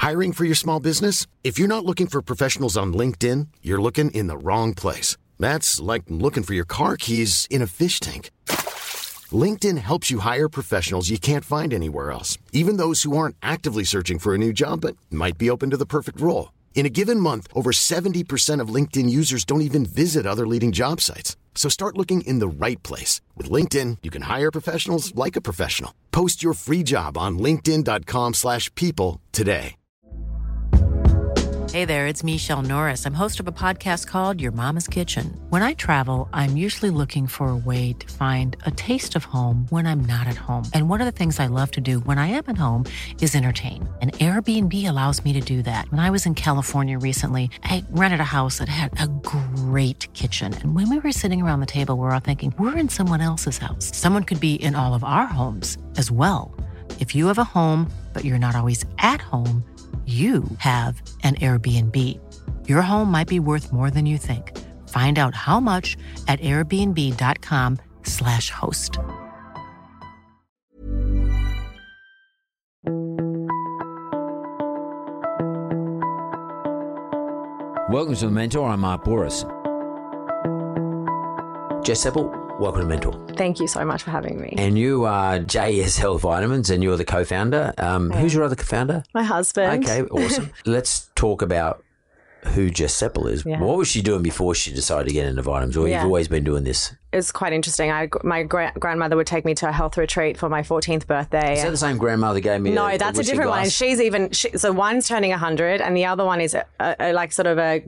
Hiring for your small business? If you're not looking for professionals on LinkedIn, you're looking in the wrong place. That's like looking for your car keys in a fish tank. LinkedIn helps you hire professionals you can't find anywhere else, even those who aren't actively searching for a new job but might be open to the perfect role. In a given month, over 70% of LinkedIn users don't even visit other leading job sites. So start looking in the right place. With LinkedIn, you can hire professionals like a professional. Post your free job on linkedin.com/people today. Hey there, it's Michelle Norris. I'm host of a podcast called Your Mama's Kitchen. When I travel, I'm usually looking for a way to find a taste of home when I'm not at home. And one of the things I love to do when I am at home is entertain. And Airbnb allows me to do that. When I was in California recently, I rented a house that had a great kitchen. And when we were sitting around the table, we're all thinking, we're in someone else's house. Someone could be in all of our homes as well. If you have a home, but you're not always at home, you have an Airbnb. Your home might be worth more than you think. Find out how much at airbnb.com/host. Welcome to The Mentor. I'm Mark Bouris. Jess Seppel, welcome to Mentor. Thank you so much for having me. And you are JS Health Vitamins, and you're the co-founder. Who's your other co-founder? My husband. Okay, awesome. Let's talk about who Jess Seppel is. Yeah. What was she doing before she decided to get into vitamins? Or you've always been doing this? It's quite interesting. My grandmother would take me to a health retreat for my 14th birthday. Is that the same grandmother gave me? No, that's a different one. So one's turning 100 and the other one is like sort of a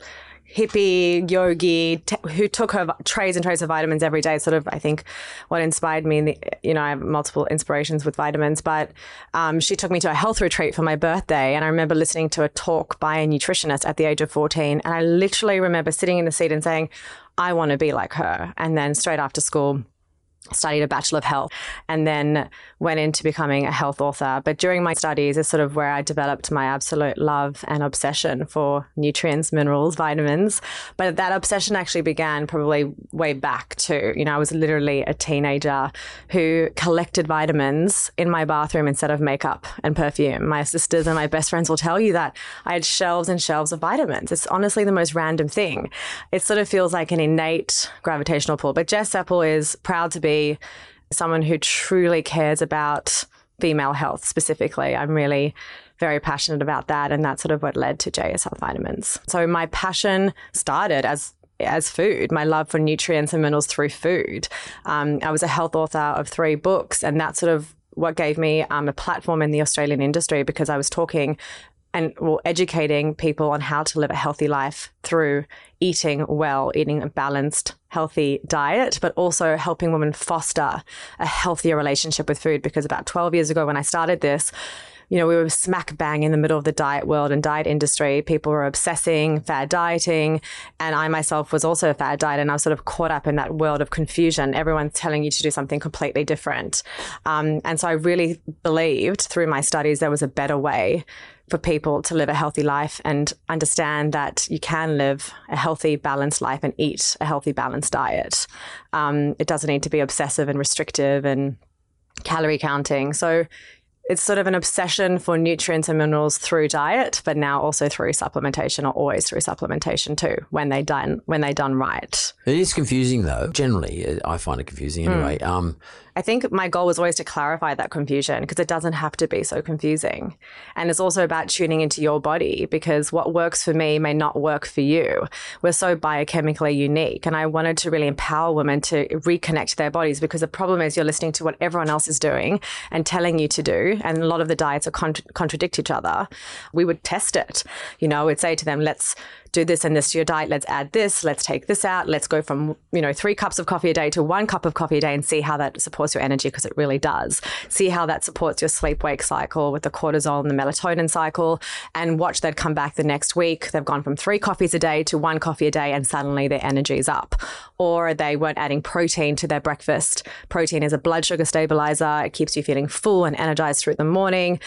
hippie yogi who took her trays and trays of vitamins every day. Sort of, I think, what inspired me. I have multiple inspirations with vitamins, but she took me to a health retreat for my birthday, and I remember listening to a talk by a nutritionist at the age of 14, and I literally remember sitting in the seat and saying, I want to be like her. And then straight after school, studied a Bachelor of Health and then went into becoming a health author. But during my studies is sort of where I developed my absolute love and obsession for nutrients, minerals, vitamins. But that obsession actually began probably way back too. I was literally a teenager who collected vitamins in my bathroom instead of makeup and perfume. My sisters and my best friends will tell you that I had shelves and shelves of vitamins. It's honestly the most random thing. It sort of feels like an innate gravitational pull. But Jess Seppel is proud to be someone who truly cares about female health specifically. I'm really very passionate about that, and that's sort of what led to JS Health Vitamins. So my passion started as food, my love for nutrients and minerals through food. I was a health author of 3 books, and that's sort of what gave me a platform in the Australian industry, because I was talking and educating people on how to live a healthy life through eating well, eating a balanced, healthy diet, but also helping women foster a healthier relationship with food. Because about 12 years ago when I started this, we were smack bang in the middle of the diet world and diet industry. People were obsessing, fad dieting, and I myself was also a fad diet, and I was sort of caught up in that world of confusion. Everyone's telling you to do something completely different. And so I really believed through my studies there was a better way for people to live a healthy life and understand that you can live a healthy, balanced life and eat a healthy, balanced diet. It doesn't need to be obsessive and restrictive and calorie counting. So it's sort of an obsession for nutrients and minerals through diet, but now also through supplementation, or always through supplementation too, when they done right. It is confusing though. Generally, I find it confusing anyway. I think my goal was always to clarify that confusion, because it doesn't have to be so confusing. And it's also about tuning into your body, because what works for me may not work for you. We're so biochemically unique. And I wanted to really empower women to reconnect their bodies, because the problem is you're listening to what everyone else is doing and telling you to do. And a lot of the diets are contradict each other. We would test it. We'd say to them, let's do this and this to your diet. Let's add this. Let's take this out. Let's go from, 3 cups of coffee a day to 1 cup of coffee a day, and see how that supports your energy, because it really does. See how that supports your sleep-wake cycle with the cortisol and the melatonin cycle, and watch that come back the next week. They've gone from 3 coffees a day to 1 coffee a day, and suddenly their energy is up. Or they weren't adding protein to their breakfast. Protein is a blood sugar stabilizer. It keeps you feeling full and energized through the morning.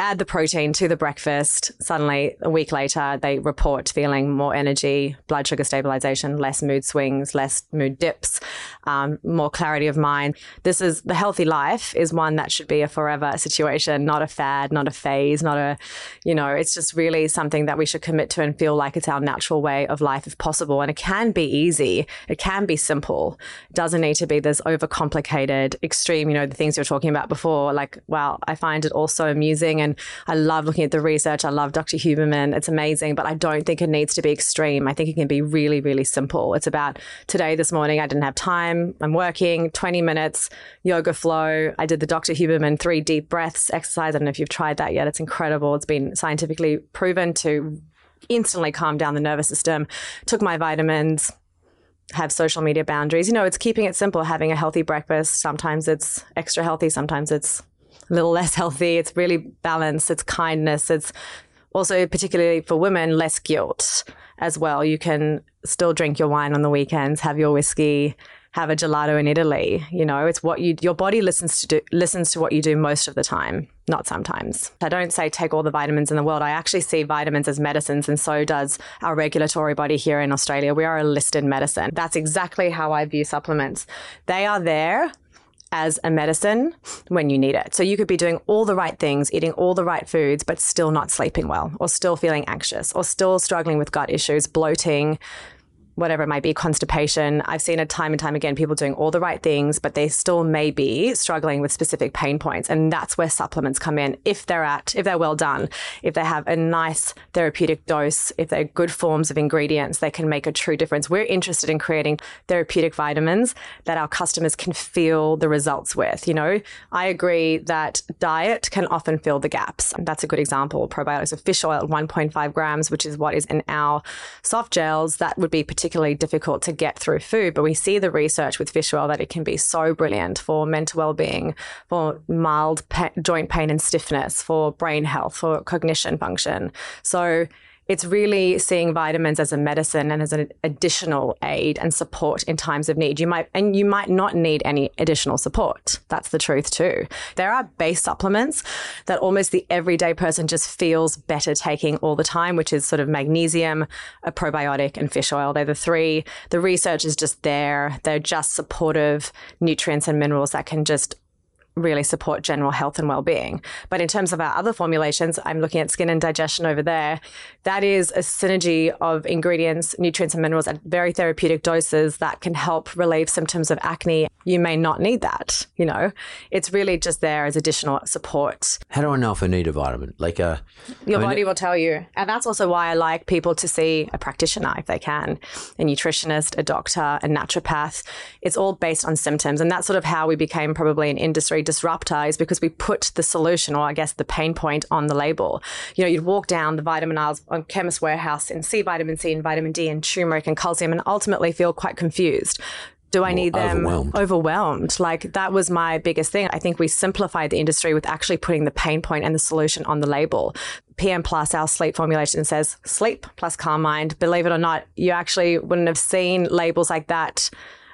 add the protein to the breakfast. Suddenly, a week later, they report feeling more energy, blood sugar stabilization, less mood swings, less mood dips, more clarity of mind. The healthy life is one that should be a forever situation, not a fad, not a phase, not a, it's just really something that we should commit to and feel like it's our natural way of life if possible. And it can be easy. It can be simple. It doesn't need to be this overcomplicated, extreme, the things you were talking about before. Like, wow, I find it also amusing and I love looking at the research. I love Dr. Huberman. It's amazing, but I don't think it needs to be extreme. I think it can be really, really simple. It's about this morning, I didn't have time. I'm working 20 minutes, yoga flow. I did the Dr. Huberman 3 deep breaths exercise. I don't know if you've tried that yet. It's incredible. It's been scientifically proven to instantly calm down the nervous system. Took my vitamins, have social media boundaries. It's keeping it simple, having a healthy breakfast. Sometimes it's extra healthy. Sometimes it's a little less healthy. It's really balanced. It's kindness. It's also, particularly for women, less guilt as well. You can still drink your wine on the weekends, have your whiskey, have a gelato in Italy. It's what your body listens to what you do most of the time, not sometimes. I don't say take all the vitamins in the world. I actually see vitamins as medicines, and so does our regulatory body here in Australia. We are a listed medicine. That's exactly how I view supplements. They are there as a medicine when you need it. So you could be doing all the right things, eating all the right foods, but still not sleeping well, or still feeling anxious, or still struggling with gut issues, bloating, whatever it might be, constipation. I've seen it time and time again, people doing all the right things, but they still may be struggling with specific pain points. And that's where supplements come in. If they're well done, if they have a nice therapeutic dose, if they're good forms of ingredients, they can make a true difference. We're interested in creating therapeutic vitamins that our customers can feel the results with. I agree that diet can often fill the gaps. And that's a good example. Probiotics of fish oil at 1.5 grams, which is what is in our soft gels, that would be particularly difficult to get through food, but we see the research with fish oil that it can be so brilliant for mental well-being, for mild joint pain and stiffness, for brain health, for cognition function. So it's really seeing vitamins as a medicine and as an additional aid and support in times of need. You might not need any additional support. That's the truth too. There are base supplements that almost the everyday person just feels better taking all the time, which is sort of magnesium, a probiotic, and fish oil. They're the 3. The research is just there. They're just supportive nutrients and minerals that can just really support general health and well-being. But in terms of our other formulations, I'm looking at skin and digestion over there. That is a synergy of ingredients, nutrients and minerals at very therapeutic doses that can help relieve symptoms of acne. You may not need that, It's really just there as additional support. How do I know if I need a vitamin? Your body will tell you. And that's also why I like people to see a practitioner if they can, a nutritionist, a doctor, a naturopath. It's all based on symptoms. And that's sort of how we became probably an industry disruptor, is because we put the solution, or I guess the pain point, on the label. You'd walk down the vitamin aisles on Chemist Warehouse and see vitamin C and vitamin D and turmeric and calcium and ultimately feel quite confused. Do I need them? Overwhelmed. Like, that was my biggest thing. I think we simplified the industry with actually putting the pain point and the solution on the label. PM Plus, our sleep formulation, says sleep plus calm mind. Believe it or not, you actually wouldn't have seen labels like that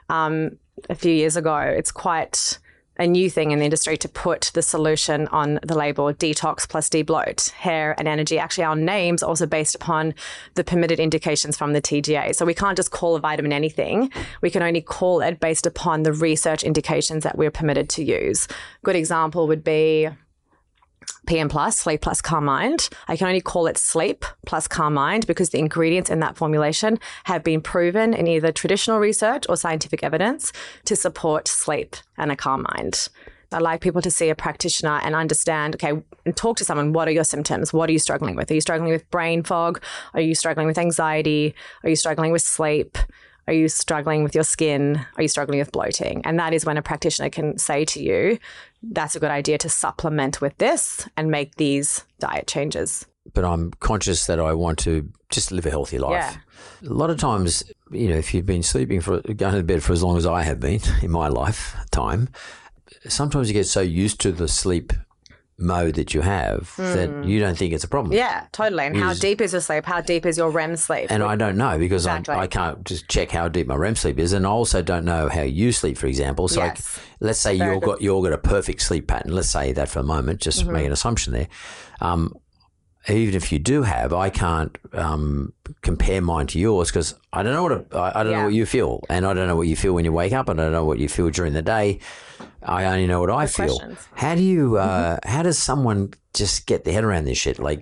a few years ago. It's quite a new thing in the industry to put the solution on the label. Detox plus debloat, hair and energy. Actually, our name's also based upon the permitted indications from the TGA. So we can't just call a vitamin anything. We can only call it based upon the research indications that we're permitted to use. Good example would be PM Plus, Sleep Plus Calm Mind. I can only call it Sleep Plus Calm Mind because the ingredients in that formulation have been proven in either traditional research or scientific evidence to support sleep and a calm mind. I like people to see a practitioner and understand, okay, and talk to someone. What are your symptoms? What are you struggling with? Are you struggling with brain fog? Are you struggling with anxiety? Are you struggling with sleep? Are you struggling with your skin? Are you struggling with bloating? And that is when a practitioner can say to you, that's a good idea to supplement with this and make these diet changes. But I'm conscious that I want to just live a healthy life. Yeah. A lot of times, if you've been going to bed for as long as I have been in my lifetime, sometimes you get so used to the sleep mode that you have that you don't think it's a problem. Yeah, totally. And how deep is your sleep? How deep is your REM sleep? And I don't know because Exactly. I can't just check how deep my REM sleep is, and I also don't know how you sleep, for example. So Yes. let's say you've got a perfect sleep pattern. Let's say that for a moment, just make an assumption there. Even if you do have, I can't compare mine to yours because I don't know what you feel, and I don't know what you feel when you wake up, and I don't know what you feel during the day. I only know what I feel. questions. How do you? How does someone just get their head around this shit? Like,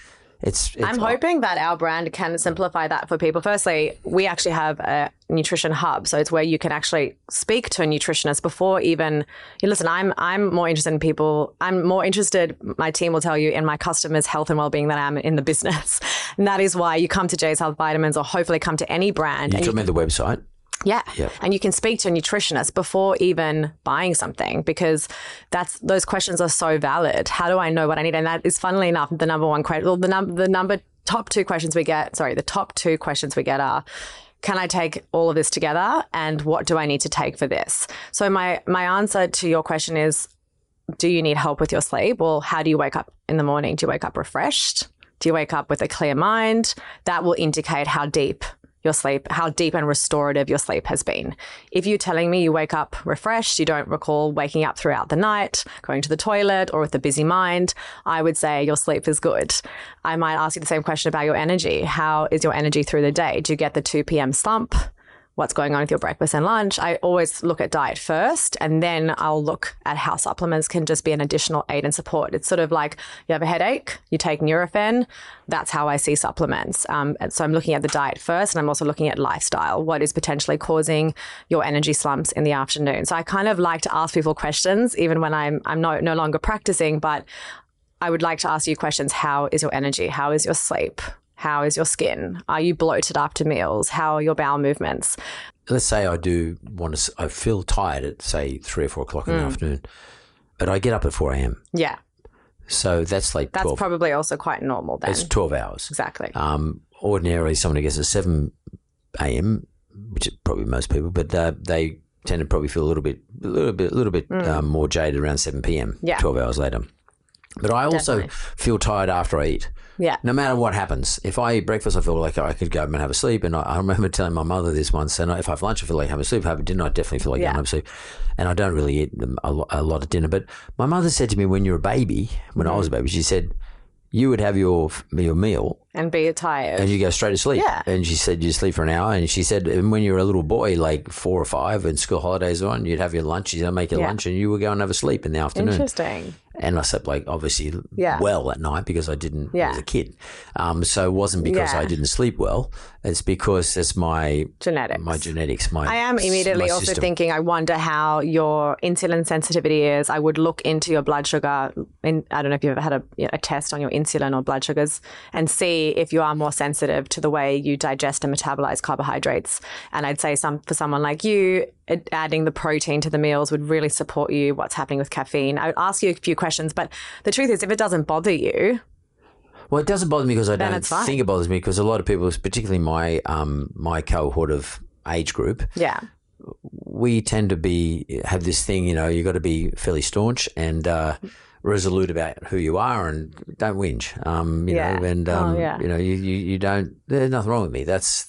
I'm hoping that our brand can simplify that for people. Firstly, we actually have a nutrition hub. So it's where you can actually speak to a nutritionist before even you listen. I'm more interested in people. I'm more interested, my team will tell you, in my customers' health and well-being than I am in the business. And that is why you come to Jay's Health Vitamins or hopefully come to any brand. You talking about the website? Yeah. Yep. And you can speak to a nutritionist before even buying something because those questions are so valid. How do I know what I need? And that is, funnily enough, the number one question. Well, the top two questions we get are, can I take all of this together? And what do I need to take for this? So my answer to your question is, do you need help with your sleep? Well, how do you wake up in the morning? Do you wake up refreshed? Do you wake up with a clear mind? That will indicate how deep your sleep, how deep and restorative your sleep has been. If you're telling me you wake up refreshed, you don't recall waking up throughout the night, going to the toilet, or with a busy mind, I would say your sleep is good. I might ask you the same question about your energy. How is your energy through the day? Do you get the 2 p.m. slump? What's going on with your breakfast and lunch? I always look at diet first, and then I'll look at how supplements can just be an additional aid and support. It's sort of like you have a headache, you take Nurofen. That's how I see supplements. And so I'm looking at the diet first, and I'm also looking at lifestyle. What is potentially causing your energy slumps in the afternoon? So I kind of like to ask people questions, even when I'm no longer practicing, but I would like to ask you questions. How is your energy? How is your sleep? How is your skin? Are you bloated after meals? How are your bowel movements? Let's say I feel tired at, say, 3 or 4 o'clock in the afternoon, but I get up at 4 a.m. Yeah. So that's like 12. That's probably also quite normal then. It's 12 hours. Exactly. Ordinarily, someone who gets at 7 a.m., which is probably most people, but they tend to probably feel a little bit more jaded around 7 p.m. Yeah. 12 hours later. But I also Definitely. feel tired after I eat. Yeah. No matter what happens. If I eat breakfast, I feel like I could go home and have a sleep. And I remember telling my mother this once, and if I have lunch, I feel like having a sleep. If I have dinner, I definitely feel like going to have a sleep. And I don't really eat a lot of dinner. But my mother said to me when you're a baby, when I was a baby, she said, you would have your meal And be tired. and you go straight to sleep. Yeah. And she said you sleep for an hour. And she said when you were a little boy, like 4 or 5 and school holidays were on, you'd have your lunch, you'd make your lunch, and you would go and have a sleep in the afternoon. Interesting. And I slept obviously Yeah. well at night because I didn't as a kid. So it wasn't because Yeah. I didn't sleep well. It's because it's my Genetics. My genetics. I am immediately my also system. thinking, I wonder how your insulin sensitivity is. I would look into your blood sugar. I don't know if you've ever had a test on your insulin or blood sugars and see if you are more sensitive to the way you digest and metabolize carbohydrates. And I'd say for someone like you, adding the protein to the meals would really support you. What's happening with caffeine? I would ask you a few questions, but the truth is, if it doesn't bother you, Well, it doesn't bother me because I Then don't it's fine. think it bothers me because a lot of people, particularly my cohort of age group, yeah, we tend to have this thing, you got to be fairly staunch and resolute about who you are and don't whinge, Yeah. know, and you don't. There's nothing wrong with me. There's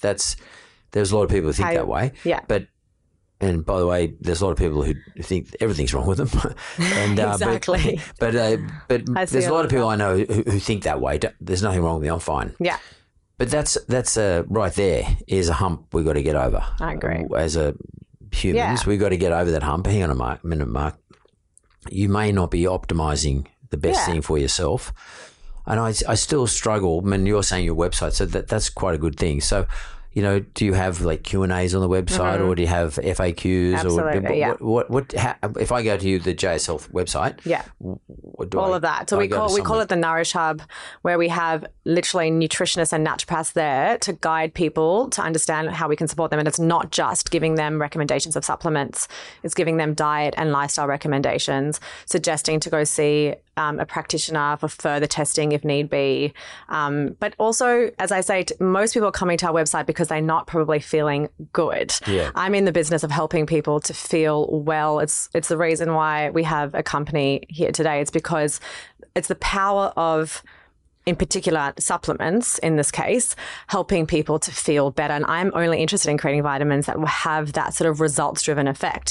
a lot of people who think that way. Yeah. And by the way, there's a lot of people who think everything's wrong with them. And, Exactly. But there's a lot of people I know who think that way. There's nothing wrong with me. I'm fine. yeah, But that's right there is a hump we've got to get over. I agree. As humans, we've got to get over that hump. Hang on a minute, Mark. You may not be optimizing the best thing for yourself. And I still struggle. I mean, you're saying your website, so that's quite a good thing. So, do you have like Q&As on the website or do you have FAQs? Absolutely, or what if I go to you, the JS Health website? Yeah. What all of that. So we call it the Nourish Hub, where we have literally nutritionists and naturopaths there to guide people to understand how we can support them. And it's not just giving them recommendations of supplements. It's giving them diet and lifestyle recommendations, suggesting to go see a practitioner for further testing if need be. But also, as I say, most people are coming to our website because they're not probably feeling good. Yeah. I'm in the business of helping people to feel well. It's the reason why we have a company here today. It's because it's the power of, in particular, supplements, in this case, helping people to feel better. And I'm only interested in creating vitamins that will have that sort of results-driven effect.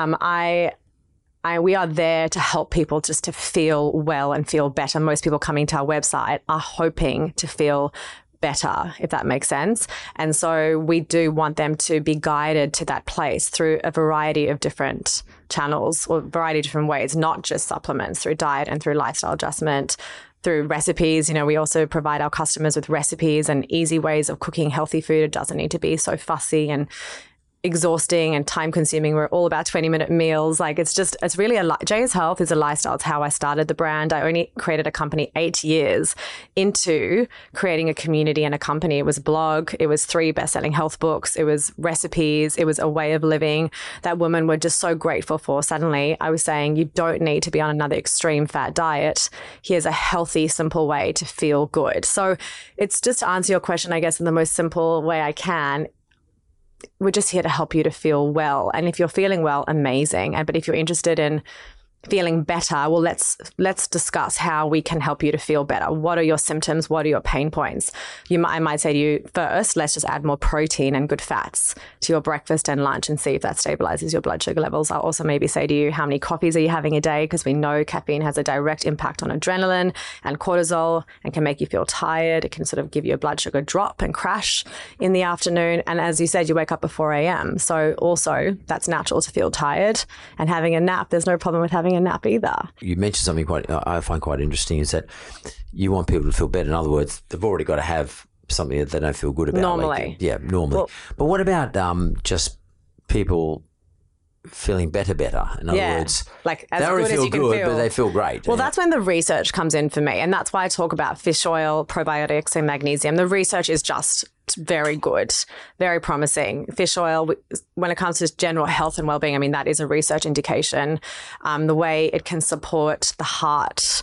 We are there to help people just to feel well and feel better. Most people coming to our website are hoping to feel better, if that makes sense. And so we do want them to be guided to that place through a variety of different channels or a variety of different ways, not just supplements, through diet and through lifestyle adjustment, through recipes. We also provide our customers with recipes and easy ways of cooking healthy food. It doesn't need to be so fussy and exhausting and time consuming. We're all about 20-minute meals. It's really Jay's Health is a lifestyle. It's how I started the brand. I only created a company 8 years into creating a community and a company. It was a blog. It was 3 best-selling health books. It was recipes. It was a way of living that women were just so grateful for. Suddenly I was saying, you don't need to be on another extreme fat diet. Here's a healthy, simple way to feel good. So it's just to answer your question, I guess, in the most simple way I can. We're just here to help you to feel well. And if you're feeling well, amazing. But if you're interested in feeling better, well, let's discuss how we can help you to feel better. What are your symptoms? What are your pain points? I might say to you, first, let's just add more protein and good fats to your breakfast and lunch and see if that stabilizes your blood sugar levels. I'll also maybe say to you, how many coffees are you having a day? Because we know caffeine has a direct impact on adrenaline and cortisol and can make you feel tired. It can sort of give you a blood sugar drop and crash in the afternoon. And as you said, you wake up at 4 a.m. So also that's natural to feel tired, and having a nap, there's no problem with having a nap either. You mentioned something I find quite interesting, is that you want people to feel better. In other words, they've already got to have something that they don't feel good about. Normally. Normally. Well, but what about just people feeling better? In other words, like as they already good as feel you can good, feel. but they feel great. Well, that's when the research comes in for me. And that's why I talk about fish oil, probiotics and magnesium. The research is just very good, very promising. Fish oil, when it comes to general health and well-being, I mean, that is a research indication. The way it can support the heart,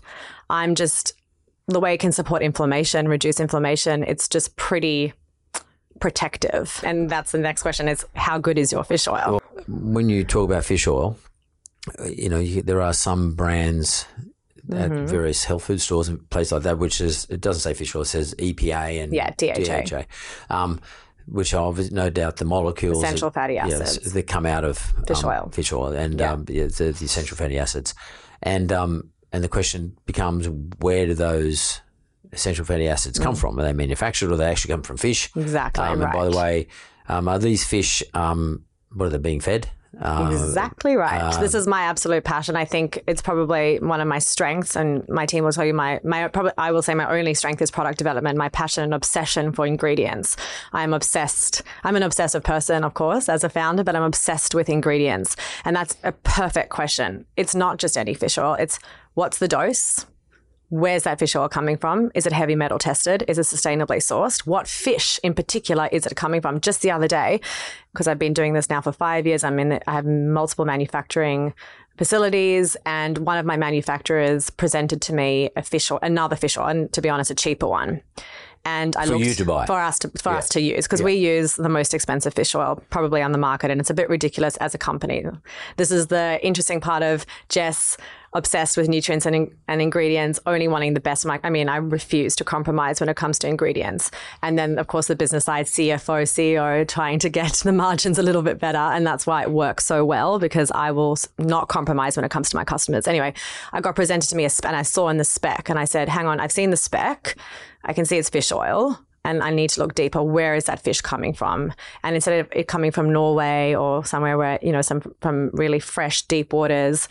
the way it can support inflammation, reduce inflammation, it's just pretty protective. And that's the next question, is how good is your fish oil? Well, when you talk about fish oil, there are some brands at various health food stores and places like that, it doesn't say fish oil, it says EPA and DHA. Which are no doubt the molecules, essential fatty acids that come out of fish oil, and the essential fatty acids, and the question becomes, where do those essential fatty acids come from? Are they manufactured, or they actually come from fish? Exactly. Right. And by the way, are these fish? What are they being fed? Exactly right. This is my absolute passion. I think it's probably one of my strengths, and my team will tell you I will say my only strength is product development, my passion and obsession for ingredients. I'm obsessed. I'm an obsessive person, of course, as a founder, but I'm obsessed with ingredients. And that's a perfect question. It's not just any fish oil. It's what's the dose? Where's that fish oil coming from? Is it heavy metal tested? Is it sustainably sourced? What fish in particular is it coming from? Just the other day, because I've been doing this now for 5 years, I have multiple manufacturing facilities, and one of my manufacturers presented to me another fish oil, and to be honest, a cheaper one. And I looked for us to use, because we use the most expensive fish oil probably on the market, and it's a bit ridiculous as a company. This is the interesting part of Jess, obsessed with nutrients and ingredients, only wanting the best. I refuse to compromise when it comes to ingredients. And then, of course, the business side, CFO, CEO, trying to get the margins a little bit better. And that's why it works so well, because I will not compromise when it comes to my customers. Anyway, I got presented to me and I saw in the spec, and I said, hang on, I've seen the spec. I can see it's fish oil, and I need to look deeper. Where is that fish coming from? And instead of it coming from Norway or somewhere where, from really fresh, deep waters,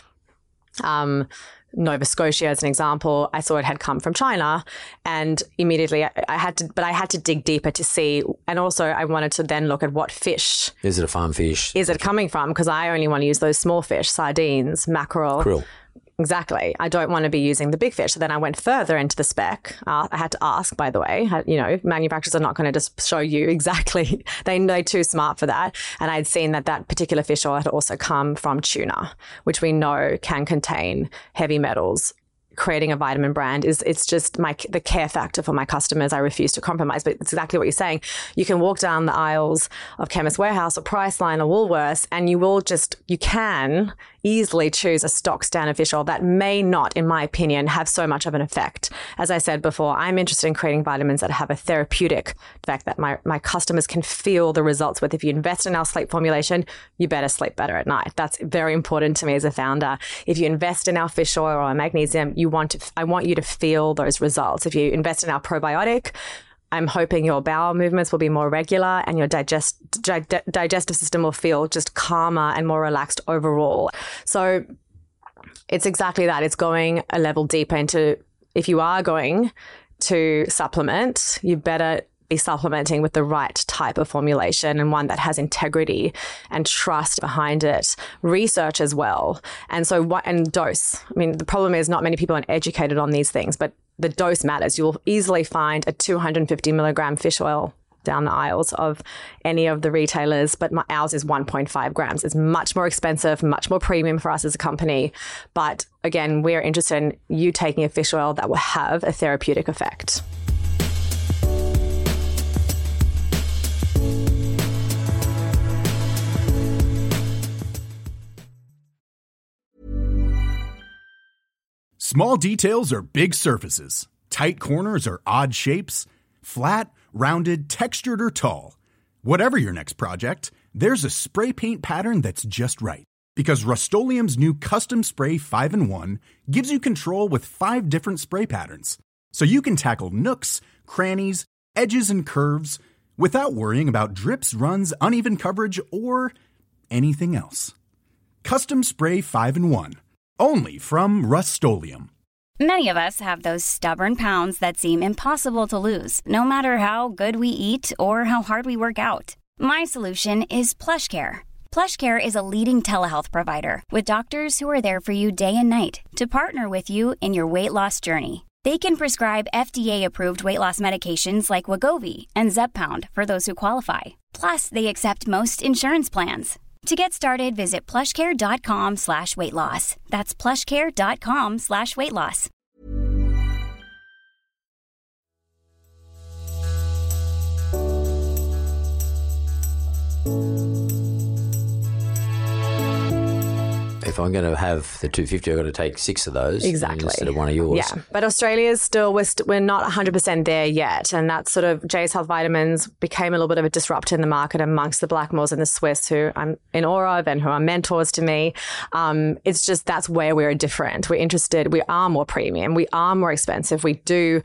Nova Scotia as an example, I saw it had come from China, and immediately I had to dig deeper to see. And also I wanted to then look at what fish. Is it a farm fish? Is it coming from? Because I only want to use those small fish, sardines, mackerel. Krill. Exactly. I don't want to be using the big fish. So then I went further into the spec. I had to ask, by the way, manufacturers are not going to just show you exactly. They're too smart for that. And I'd seen that particular fish oil had also come from tuna, which we know can contain heavy metals creating a vitamin brand is it's just the care factor for my customers. I refuse to compromise, but it's exactly what you're saying. You can walk down the aisles of Chemist Warehouse or Priceline or Woolworths, and you can easily choose a stock standard fish oil that may not, in my opinion, have so much of an effect. As I said before, I'm interested in creating vitamins that have a therapeutic effect that my customers can feel the results with. If you invest in our sleep formulation, you better sleep better at night. That's very important to me as a founder. If you invest in our fish oil or our magnesium, I want you to feel those results. If you invest in our probiotic, I'm hoping your bowel movements will be more regular and your digestive system will feel just calmer and more relaxed overall. So it's exactly that. It's going a level deeper into, if you are going to supplement, you better be supplementing with the right type of formulation and one that has integrity and trust behind it, research as well. And dose. I mean, the problem is not many people are educated on these things, but the dose matters. You'll easily find a 250 milligram fish oil down the aisles of any of the retailers, but ours is 1.5 grams. It's much more expensive, much more premium for us as a company. But again, we're interested in you taking a fish oil that will have a therapeutic effect. Small details are big surfaces. Tight corners are odd shapes. Flat, rounded, textured, or tall. Whatever your next project, there's a spray paint pattern that's just right. Because Rust-Oleum's new Custom Spray 5-in-1 gives you control with 5 different spray patterns. So you can tackle nooks, crannies, edges, and curves without worrying about drips, runs, uneven coverage, or anything else. Custom Spray 5-in-1. Only from Rust-Oleum. Many of us have those stubborn pounds that seem impossible to lose, no matter how good we eat or how hard we work out. My solution is PlushCare. PlushCare is a leading telehealth provider with doctors who are there for you day and night to partner with you in your weight loss journey. They can prescribe FDA-approved weight loss medications like Wegovy and Zepbound for those who qualify. Plus, they accept most insurance plans. To get started, visit plushcare.com/weightloss. That's plushcare.com/weightloss. If I'm going to have the 250, I've got to take 6 of those. Exactly. Instead of one of yours. Yeah. But Australia's still, we're not 100% there yet. And that sort of Jay's Health Vitamins became a little bit of a disruptor in the market amongst the Blackmores and the Swiss, who I'm in awe of and who are mentors to me. It's just that's where we're different. We're interested. We are more premium. We are more expensive. We do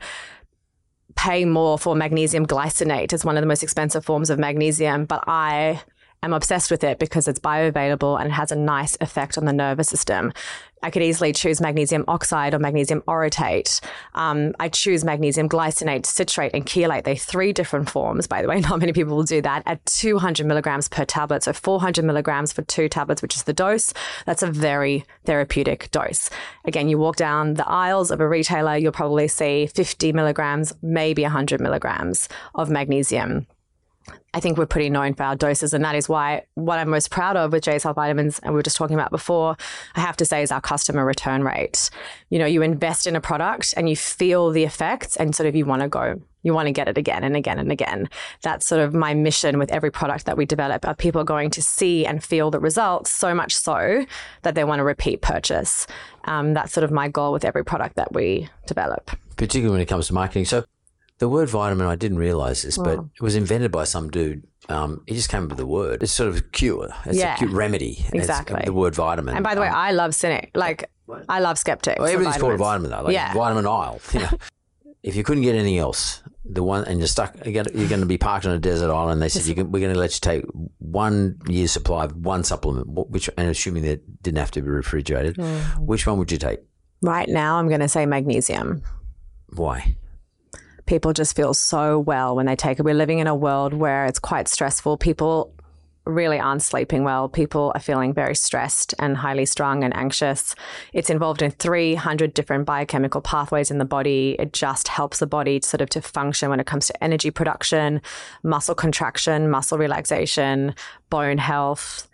pay more for magnesium glycinate. It's one of the most expensive forms of magnesium, but I'm obsessed with it because it's bioavailable and it has a nice effect on the nervous system. I could easily choose magnesium oxide or magnesium orotate. I choose magnesium glycinate, citrate, and chelate. They're 3 different forms, by the way. Not many people will do that at 200 milligrams per tablet. So 400 milligrams for 2 tablets, which is the dose. That's a very therapeutic dose. Again, you walk down the aisles of a retailer, you'll probably see 50 milligrams, maybe 100 milligrams of magnesium. I think we're pretty known for our doses, and that is why what I'm most proud of with Jay's Health Vitamins, and we were just talking about before, I have to say is our customer return rate. You know, you invest in a product and you feel the effects and sort of you want to get it again and again and again. That's sort of my mission with every product that we develop. Are people going to see and feel the results so much so that they want to repeat purchase? That's sort of my goal with every product that we develop. Particularly when it comes to marketing. So the word vitamin, I didn't realise this, but it was invented by some dude. He just came up with the word. It's sort of a cure. It's a cure remedy. Exactly. It's the word vitamin. And by the way, I love cynic. Like, I love skeptics. Well, everything's called a vitamin, though. Like vitamin aisle. You know, if you couldn't get anything else, and you're stuck, you're going to be parked on a desert island, and they said, we're going to let you take 1 year's supply of one supplement, and assuming that it didn't have to be refrigerated, which one would you take? Right now, I'm going to say magnesium. Why? People just feel so well when they take it. We're living in a world where it's quite stressful. People really aren't sleeping well. People are feeling very stressed and highly strung and anxious. It's involved in 300 different biochemical pathways in the body. It just helps the body sort of to function when it comes to energy production, muscle contraction, muscle relaxation, bone health.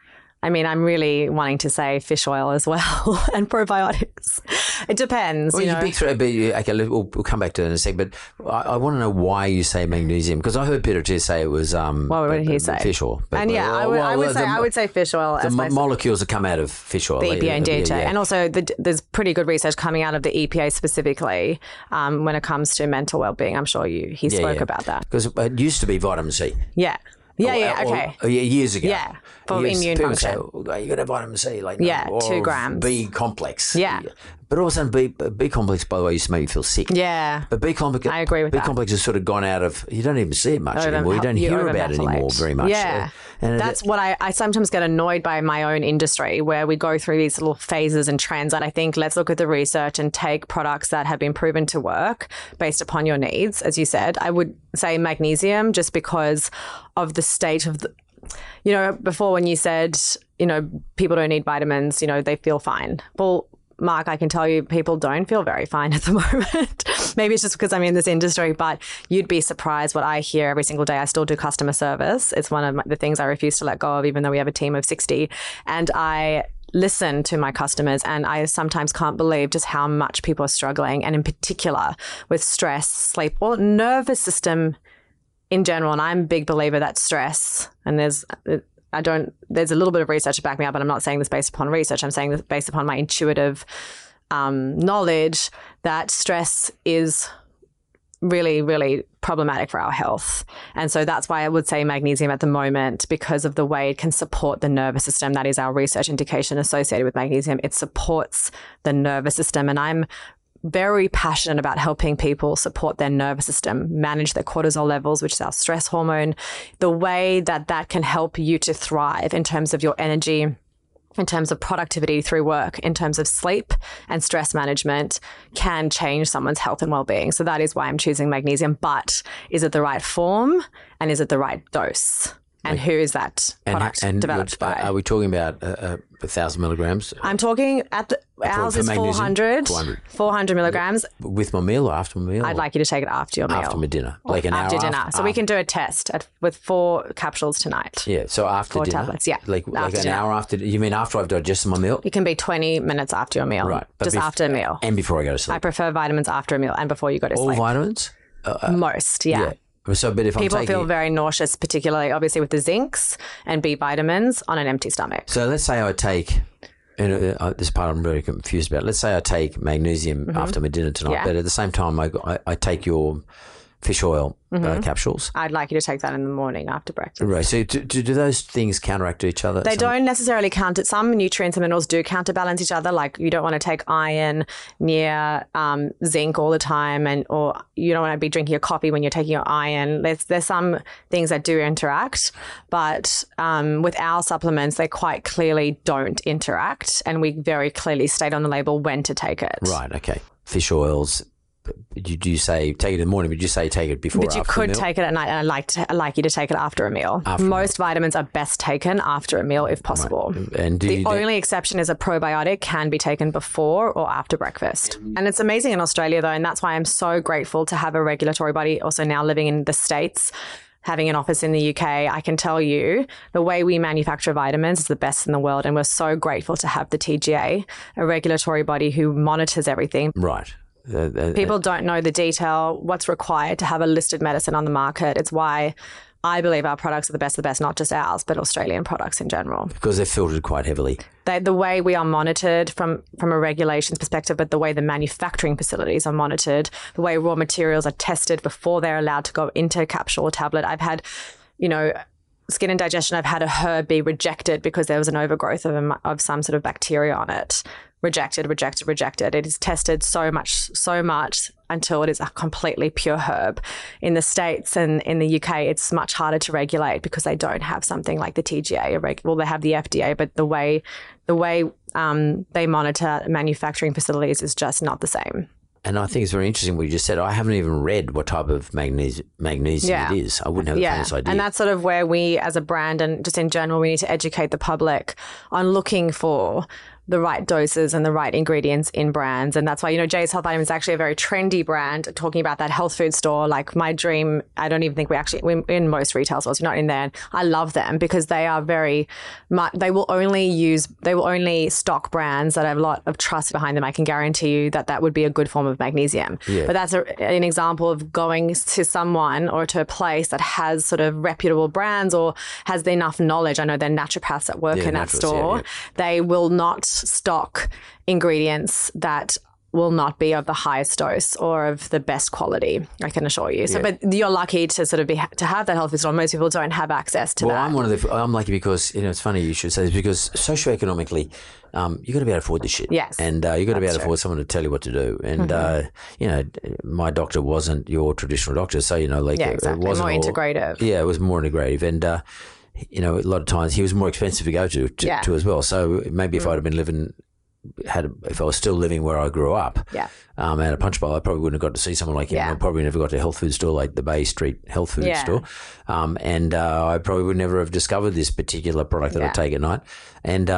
I mean, I'm really wanting to say fish oil as well and probiotics. It depends. Well, you big throw, okay, we'll come back to it in a sec, but I want to know why you say magnesium, because I heard Peter too say it was what would he say? Fish oil. But, and yeah, I would say fish oil. The molecules that come out of fish oil. The EPA and DHA. Yeah. And also there's pretty good research coming out of the EPA specifically when it comes to mental well-being. I'm sure he spoke about that. Because it used to be vitamin C. Yeah. Okay. Years ago. Yeah, for immune function. Say, you got to have vitamin C, 2 grams. B complex. Yeah. But all of a sudden, B complex, by the way, used to make you feel sick. Yeah. But I agree with that. B complex has sort of gone out of, you don't even see it much anymore. You don't hear about it anymore very much. Yeah. And that's what I sometimes get annoyed by my own industry, where we go through these little phases and trends. And I think let's look at the research and take products that have been proven to work based upon your needs. As you said, I would say magnesium, just because of the state of before when you said, people don't need vitamins, they feel fine. Well, Mark, I can tell you people don't feel very fine at the moment. Maybe it's just because I'm in this industry, but you'd be surprised what I hear every single day. I still do customer service. It's one of the things I refuse to let go of, even though we have a team of 60. And I listen to my customers, and I sometimes can't believe just how much people are struggling, and in particular with stress, sleep, or nervous system in general. And I'm a big believer that stress, and there's a little bit of research to back me up, and I'm not saying this based upon research. I'm saying this based upon my intuitive knowledge that stress is really, really problematic for our health. And so that's why I would say magnesium at the moment, because of the way it can support the nervous system. That is our research indication associated with magnesium. It supports the nervous system. And I'm very passionate about helping people support their nervous system, manage their cortisol levels, which is our stress hormone, the way that can help you to thrive in terms of your energy, in terms of productivity through work, in terms of sleep and stress management, can change someone's health and well-being. So that is why I'm choosing magnesium. But is it the right form, and is it the right dose? And who is that product developed by? Are we talking about 1,000 milligrams? I'm talking ours is 400 milligrams. With my meal or after my meal? I'd like you to take it after your meal. After my dinner. Like an after hour dinner. after, so we can do a test with 4 capsules tonight. Yeah, so after 4 dinner? tablets, yeah. Like an hour after, you mean after I've digested my meal? It can be 20 minutes after your meal. Right. Just after a meal. And before I go to sleep? I prefer vitamins after a meal and before you go to sleep. All vitamins? Most, yeah. So, but if people feel very nauseous, particularly obviously with the zincs and B vitamins on an empty stomach. So let's say I take, and this part I'm really confused about. Let's say I take magnesium after my dinner tonight, but at the same time I take your fish oil capsules. I'd like you to take that in the morning after breakfast. Right. So do those things counteract each other? They don't necessarily counter. Some nutrients and minerals do counterbalance each other. Like you don't want to take iron near zinc all the time, or you don't want to be drinking your coffee when you're taking your iron. There's some things that do interact, but with our supplements, they quite clearly don't interact, and we very clearly state on the label when to take it. Right. Okay. Fish oils. Do you say take it in the morning? Would you say take it before? But you could take it at night, and I like you to take it after a meal. Most vitamins are best taken after a meal if possible. Right. And the only exception is a probiotic can be taken before or after breakfast. And it's amazing in Australia though, and that's why I'm so grateful to have a regulatory body. Also now living in the States, having an office in the UK, I can tell you the way we manufacture vitamins is the best in the world, and we're so grateful to have the TGA, a regulatory body who monitors everything. Right. People don't know the detail, what's required to have a listed medicine on the market. It's why I believe our products are the best of the best, not just ours, but Australian products in general. Because they're filtered quite heavily. The way we are monitored from a regulations perspective, but the way the manufacturing facilities are monitored, the way raw materials are tested before they're allowed to go into a capsule or tablet. I've had, skin and digestion, I've had a herb be rejected because there was an overgrowth of some sort of bacteria on it. Rejected. It is tested so much until it is a completely pure herb. In the States and in the UK, it's much harder to regulate because they don't have something like the TGA. Well, they have the FDA, but the way they monitor manufacturing facilities is just not the same. And I think it's very interesting what you just said. I haven't even read what type of magnesium it is. I wouldn't have the faintest idea. And that's sort of where we as a brand and just in general, we need to educate the public on looking for the right doses and the right ingredients in brands. And that's why, you know, Jay's Health Vitamins is actually a very trendy brand, talking about that health food store. Like my dream, I don't even think we're in most retail stores, we're not in there. I love them because they are they will only stock brands that have a lot of trust behind them. I can guarantee you that would be a good form of magnesium. Yeah. But that's an example of going to someone or to a place that has sort of reputable brands or has enough knowledge. I know they're naturopaths that work in that store. They will not stock ingredients that will not be of the highest dose or of the best quality, I can assure you. So, but you're lucky to sort of to have that health food store. Most people don't have access to that. I'm lucky because, you know, it's funny you should say this, because socioeconomically, you've got to be able to afford this shit. Yes. And you've got to be able to afford someone to tell you what to do. And, you know, my doctor wasn't your traditional doctor. So, you know, like, exactly. It wasn't more integrative. Yeah, it was more integrative. And, you know, a lot of times he was more expensive to go to as well. So maybe if I'd have been if I was still living where I grew up, at a Punch Bowl, I probably wouldn't have got to see someone like him. I probably never got to a health food store like the Bay Street health food store. And I probably would never have discovered this particular product that I take at night. And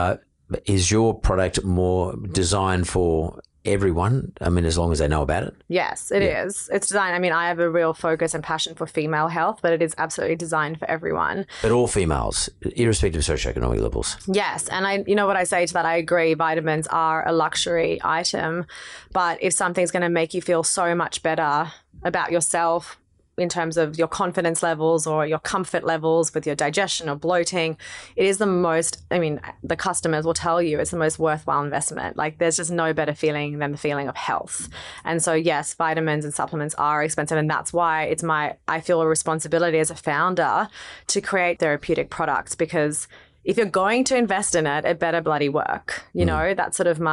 is your product more designed for everyone? I mean, as long as they know about it? Yes, it is. It's designed. I mean, I have a real focus and passion for female health, but it is absolutely designed for everyone. But all females, irrespective of socioeconomic levels. Yes. And you know what I say to that? I agree. Vitamins are a luxury item, but if something's going to make you feel so much better about yourself, in terms of your confidence levels or your comfort levels with your digestion or bloating, it is the most, I mean, the customers will tell you it's the most worthwhile investment. Like there's just no better feeling than the feeling of health. And so yes, vitamins and supplements are expensive, and that's why I feel a responsibility as a founder to create therapeutic products, because if you're going to invest in it, it better bloody work. You know, that's sort of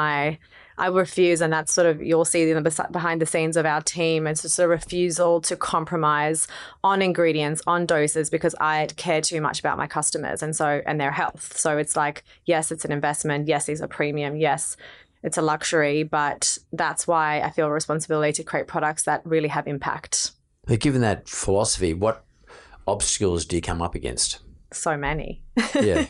I refuse, and that's sort of, you'll see in the behind the scenes of our team, it's just a refusal to compromise on ingredients, on doses, because I care too much about my customers and their health. So it's like, yes, it's an investment. Yes, these are premium. Yes, it's a luxury, but that's why I feel a responsibility to create products that really have impact. But given that philosophy, what obstacles do you come up against? So many. Yeah.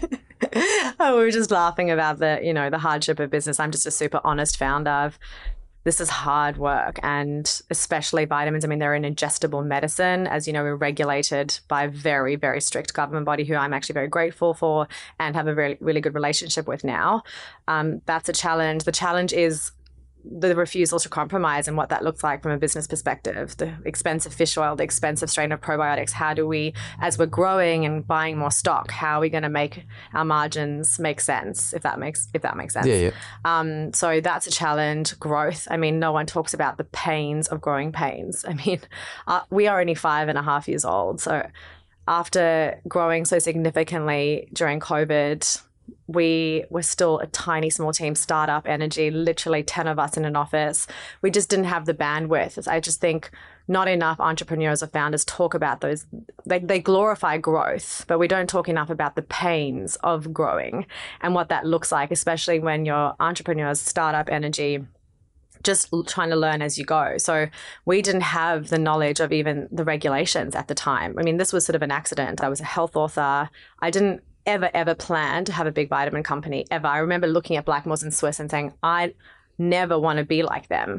We were just laughing about the hardship of business. I'm just a super honest founder. This is hard work, and especially vitamins. I mean, they're an ingestible medicine. As you know, we're regulated by a very, very strict government body who I'm actually very grateful for and have a really, really good relationship with now. That's a challenge. The challenge is the refusal to compromise and what that looks like from a business perspective. The expensive fish oil, the expensive strain of probiotics. How do we, as we're growing and buying more stock, how are we going to make our margins make sense, if that makes sense? Yeah. So that's a challenge. Growth. I mean, no one talks about the pains of growing pains. I mean, we are only 5.5 years old. So after growing so significantly during COVID, we were still a tiny, small team, startup energy, literally 10 of us in an office. We just didn't have the bandwidth. I just think not enough entrepreneurs or founders talk about those. They glorify growth, but we don't talk enough about the pains of growing and what that looks like, especially when you're entrepreneurs, startup energy, just trying to learn as you go. So we didn't have the knowledge of even the regulations at the time. I mean, this was sort of an accident. I was a health author. I didn't ever plan to have a big vitamin company, ever. I remember looking at Blackmores and Swiss and saying, I never want to be like them.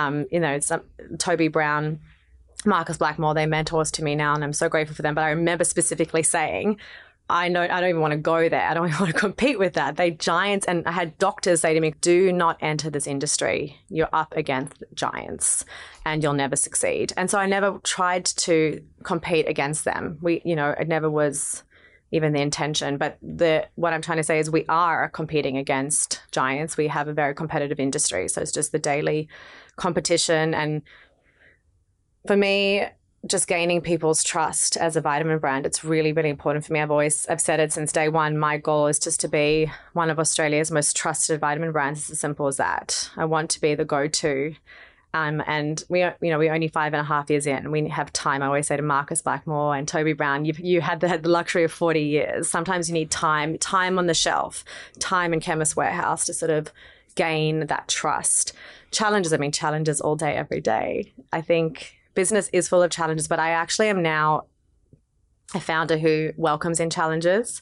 Toby Brown, Marcus Blackmore, they're mentors to me now, and I'm so grateful for them. But I remember specifically saying, I don't even want to go there. I don't even want to compete with that. They giants. And I had doctors say to me, do not enter this industry. You're up against giants and you'll never succeed. And so I never tried to compete against them. It never was even the intention. But what I'm trying to say is we are competing against giants. We have a very competitive industry. So it's just the daily competition. And for me, just gaining people's trust as a vitamin brand, it's really, really important for me. I've said it since day one. My goal is just to be one of Australia's most trusted vitamin brands. It's as simple as that. I want to be the go-to. And we're only 5.5 years in. We have time. I always say to Marcus Blackmore and Toby Brown, you had the luxury of 40 years. Sometimes you need time on the shelf, time in Chemist Warehouse to sort of gain that trust. Challenges all day, every day. I think business is full of challenges, but I actually am now a founder who welcomes in challenges.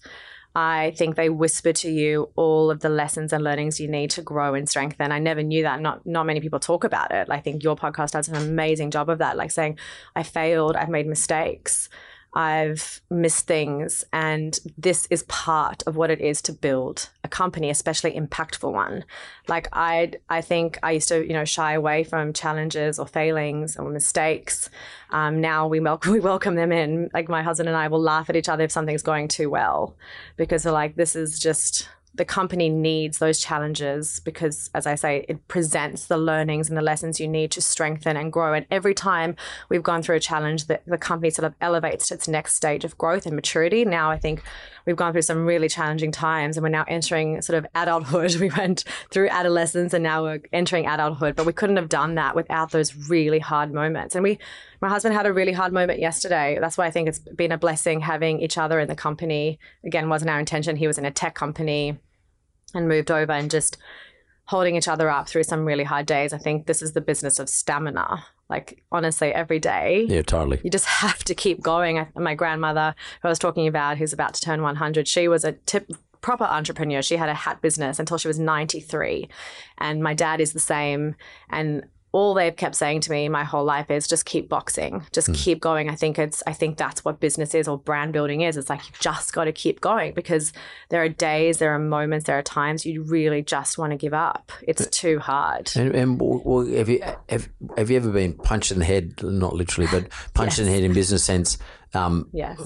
I think they whisper to you all of the lessons and learnings you need to grow and strengthen. I never knew that. Not many people talk about it. I think your podcast does an amazing job of that, like saying, I failed, I've made mistakes, I've missed things, and this is part of what it is to build a company, especially impactful one. Like I think I used to, shy away from challenges or failings or mistakes. Now we welcome them in. Like my husband and I will laugh at each other if something's going too well, because we're like, this is just, the company needs those challenges because, as I say, it presents the learnings and the lessons you need to strengthen and grow. And every time we've gone through a challenge, the company sort of elevates to its next stage of growth and maturity. Now I think we've gone through some really challenging times and we're now entering sort of adulthood. We went through adolescence and now we're entering adulthood, but we couldn't have done that without those really hard moments. And my husband had a really hard moment yesterday. That's why I think it's been a blessing having each other in the company. Again, wasn't our intention. He was in a tech company and moved over, and just holding each other up through some really hard days. I think this is the business of stamina. Like honestly, every day. Yeah, totally. You just have to keep going. My grandmother, who I was talking about, who's about to turn 100, she was a proper entrepreneur. She had a hat business until she was 93. And my dad is the same. And all they've kept saying to me my whole life is just keep boxing, just keep going. I think that's what business is, or brand building is. It's like you've just got to keep going, because there are days, there are moments, there are times you really just want to give up. It's too hard. And well, have you ever been punched in the head? Not literally, but punched in the head in business sense. Yes.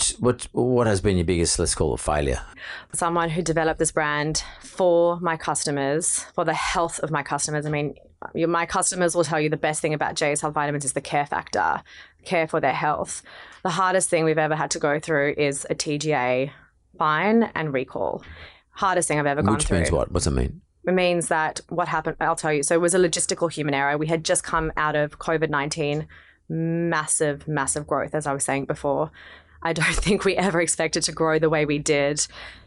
What has been your biggest, let's call it, failure? Someone who developed this brand for my customers, for the health of my customers. I mean, my customers will tell you the best thing about Jay's Health Vitamins is the care factor, care for their health. The hardest thing we've ever had to go through is a TGA fine and recall. Hardest thing I've ever gone through. Which means what? What's it mean? It means that what happened, I'll tell you. So it was a logistical human error. We had just come out of COVID-19, massive, massive growth, as I was saying before. I don't think we ever expected to grow the way we did.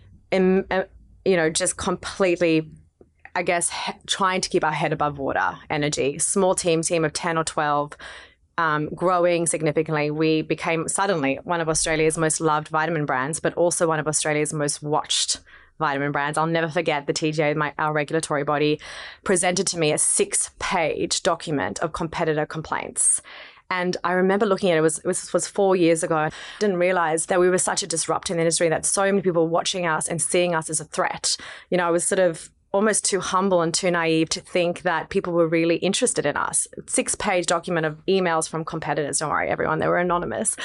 Just completely, I guess, trying to keep our head above water energy. Small team of 10 or 12, growing significantly. We became suddenly one of Australia's most loved vitamin brands, but also one of Australia's most watched vitamin brands. I'll never forget the TGA, our regulatory body, presented to me a 6-page document of competitor complaints. And I remember looking at it, it was 4 years ago. I didn't realize that we were such a disrupt in the industry, that so many people were watching us and seeing us as a threat. I was sort of almost too humble and too naive to think that people were really interested in us. 6-page document of emails from competitors. Don't worry, everyone, they were anonymous.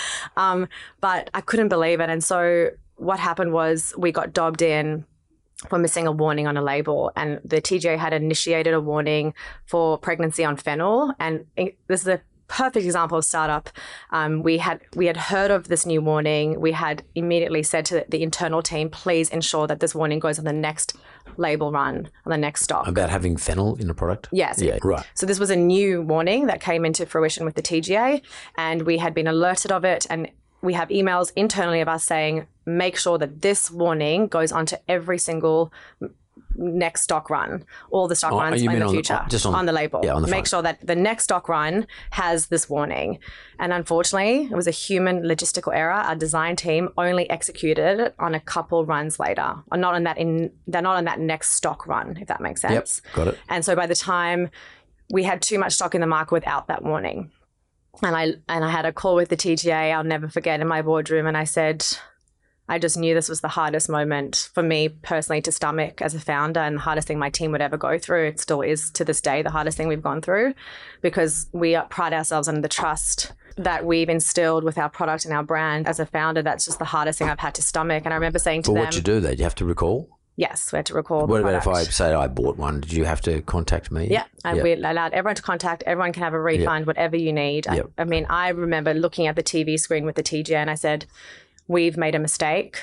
But I couldn't believe it. And so what happened was we got dobbed in for missing a warning on a label, and the TGA had initiated a warning for pregnancy on fennel. And this is a perfect example of startup. We had heard of this new warning. We had immediately said to the internal team, please ensure that this warning goes on the next label run, on the next stock. About having fennel in a product? Yes. Yeah, right. So this was a new warning that came into fruition with the TGA, and we had been alerted of it, and we have emails internally of us saying, make sure that this warning goes onto every single next stock run, all the stock runs in the future, on the label. Yeah, on the Make sure that the next stock run has this warning. And unfortunately, it was a human logistical error. Our design team only executed it on a couple runs later, or they're not on that next stock run, if that makes sense. Yep, got it. And so by the time we had too much stock in the market without that warning, and I had a call with the TGA, I'll never forget, in my boardroom, and I said, I just knew this was the hardest moment for me personally to stomach as a founder, and the hardest thing my team would ever go through. It still is to this day the hardest thing we've gone through, because we pride ourselves on the trust that we've instilled with our product and our brand. As a founder, that's just the hardest thing I've had to stomach. And I remember saying to them... But what'd you do there? Did you have to recall? Yes, we had to recall What the about product. if I say I bought one? Did you have to contact me? Yeah, and we allowed everyone to contact. Everyone can have a refund, whatever you need. Yep. I mean, I remember looking at the TV screen with the TGA and I said, we've made a mistake.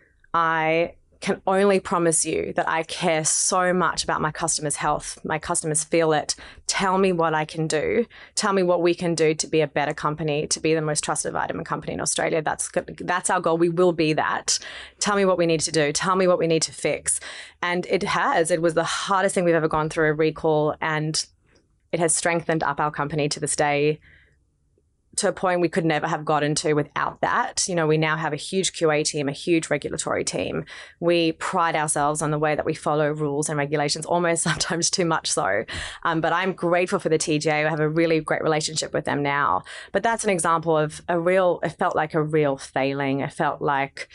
I can only promise you that I care so much about my customers' health. My customers feel it. Tell me what I can do. Tell me what we can do to be a better company, to be the most trusted vitamin company in Australia. That's our goal. We will be that. Tell me what we need to do. Tell me what we need to fix. And it has. It was the hardest thing we've ever gone through, a recall, and it has strengthened up our company to this day to a point we could never have gotten to without that. You know, we now have a huge QA team, a huge regulatory team. We pride ourselves on the way that we follow rules and regulations, almost sometimes too much so. But I'm grateful for the TGA. I have a really great relationship with them now. But that's an example of it felt like a real failing. It felt like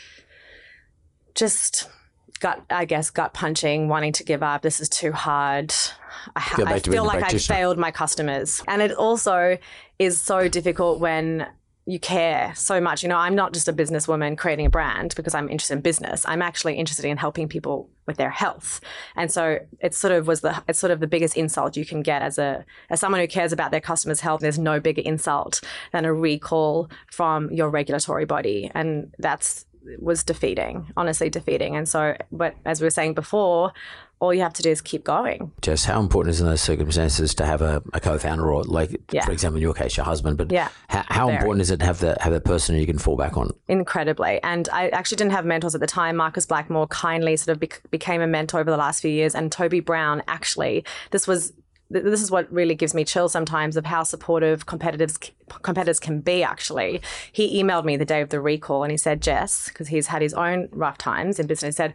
just gut punching, wanting to give up. This is too hard. I feel like I failed my customers. And it also is so difficult when you care so much. You know, I'm not just a businesswoman creating a brand because I'm interested in business. I'm actually interested in helping people with their health. And so it's sort of the biggest insult you can get as someone who cares about their customers' health. There's no bigger insult than a recall from your regulatory body. And was defeating, honestly defeating. And so, but as we were saying before, all you have to do is keep going. Jess, how important is in those circumstances to have a co-founder or for example, in your case, your husband, but how important is it to have that person you can fall back on? Incredibly. And I actually didn't have mentors at the time. Marcus Blackmore kindly sort of became a mentor over the last few years. And Toby Brown, actually, this is what really gives me chills sometimes of how supportive competitors can be, actually. He emailed me the day of the recall and he said, Jess, because he's had his own rough times in business, said,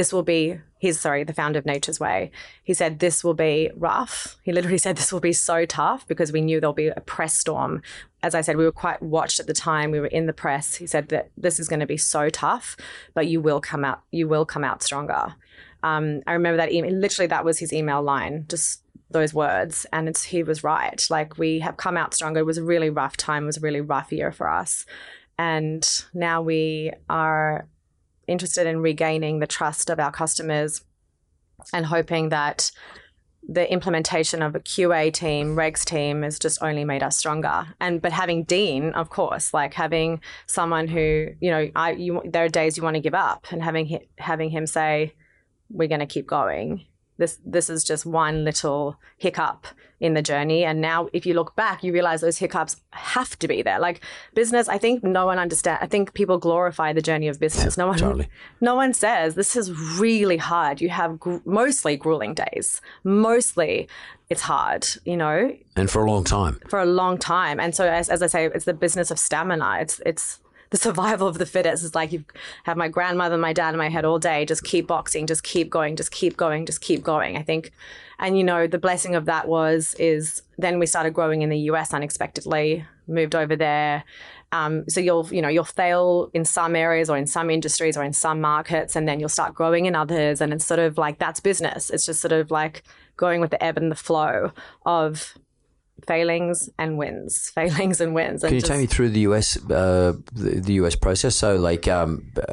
he's the founder of Nature's Way. He said, this will be rough. He literally said, this will be so tough because we knew there'll be a press storm. As I said, we were quite watched at the time. We were in the press. He said that this is going to be so tough, but you will come out stronger. I remember that email. Literally, that was his email line, just those words. And he was right. Like, we have come out stronger. It was a really rough time. It was a really rough year for us. And now we are interested in regaining the trust of our customers and hoping that the implementation of a QA team, regs team has just only made us stronger. But having Dean, of course, like having someone who, there are days you want to give up, and having him say, we're going to keep going. This is just one little hiccup in the journey. And now if you look back, you realize those hiccups have to be there. Like business, I think no one understands. I think people glorify the journey of business. No one says this is really hard. You have mostly grueling days. Mostly it's hard, And for a long time. And so as I say, it's the business of stamina. It's the survival of the fittest. Is like you have my grandmother and my dad in my head all day, just keep boxing, just keep going, just keep going, just keep going, I think. And, the blessing of that is then we started growing in the US unexpectedly, moved over there. So you'll fail in some areas or in some industries or in some markets, and then you'll start growing in others. And it's sort of like, that's business. It's just sort of like going with the ebb and the flow of failings and wins. Can you take me through the US, the US process? So, like, I